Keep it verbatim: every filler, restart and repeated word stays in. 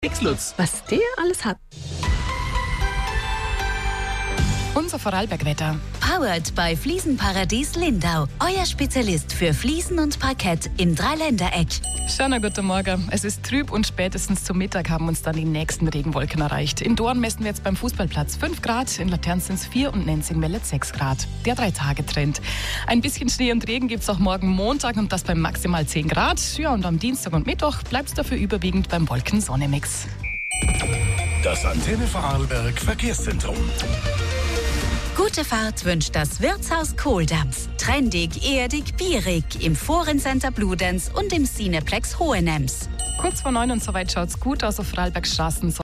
X-Lutz. Was der alles hat. Unser Vorarlbergwetter. Powered by Fliesenparadies Lindau. Euer Spezialist für Fliesen und Parkett im Dreiländereck. Schöner guten Morgen. Es ist trüb und spätestens zum Mittag haben uns dann die nächsten Regenwolken erreicht. In Dorn messen wir jetzt beim Fußballplatz fünf Grad, in Latern sind es vier und Nenzing-Mellet sechs Grad. Der Drei-Tage-Trend. Ein bisschen Schnee und Regen gibt es auch morgen Montag und das bei maximal zehn Grad. Ja, und am Dienstag und Mittwoch bleibt es dafür überwiegend beim Wolken-Sonne-Mix. Das Antenne Vorarlberg Verkehrszentrum. Gute Fahrt wünscht das Wirtshaus Kohldampf. Trendig, erdig, bierig im Forencenter Bludenz und im Cineplex Hohenems. Kurz vor neun und soweit schaut's gut aus auf Vorarlberg Straßen.